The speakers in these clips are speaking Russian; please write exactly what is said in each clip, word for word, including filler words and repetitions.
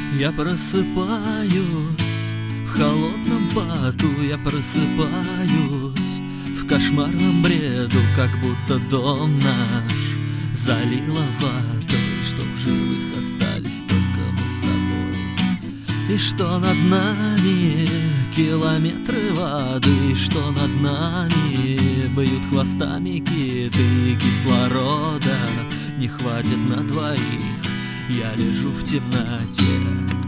Я просыпаюсь в холодном поту, я просыпаюсь в кошмарном бреду, как будто дом наш залило водой, что в живых остались только мы с тобой. И что над нами километры воды, и что над нами бьют хвостами киты, кислорода не хватит на двоих. Я лежу в темноте,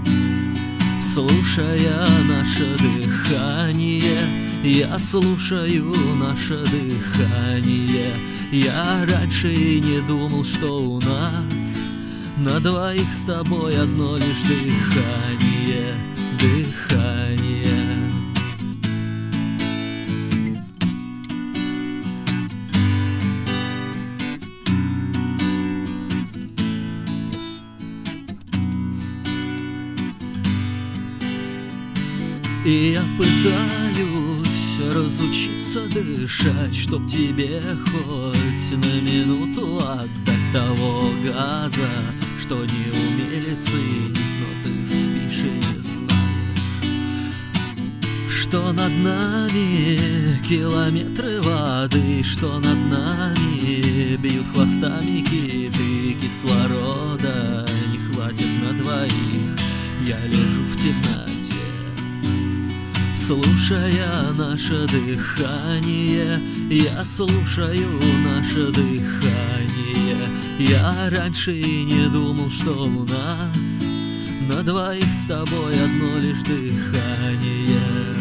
слушая наше дыхание. Я слушаю наше дыхание. Я раньше и не думал, что у нас на двоих с тобой одно лишь дыхание, дыхание. И я пытаюсь разучиться дышать, чтоб тебе хоть на минуту отдать того газа, что не умели ценить, но ты спишь и не знаешь, что над нами километры воды, что над нами бьют хвостами киты, кислорода не хватит на двоих. Я лежу в темноте, слушая наше дыхание. Я слушаю наше дыхание. Я раньше и не думал, что у нас на двоих с тобой одно лишь дыхание.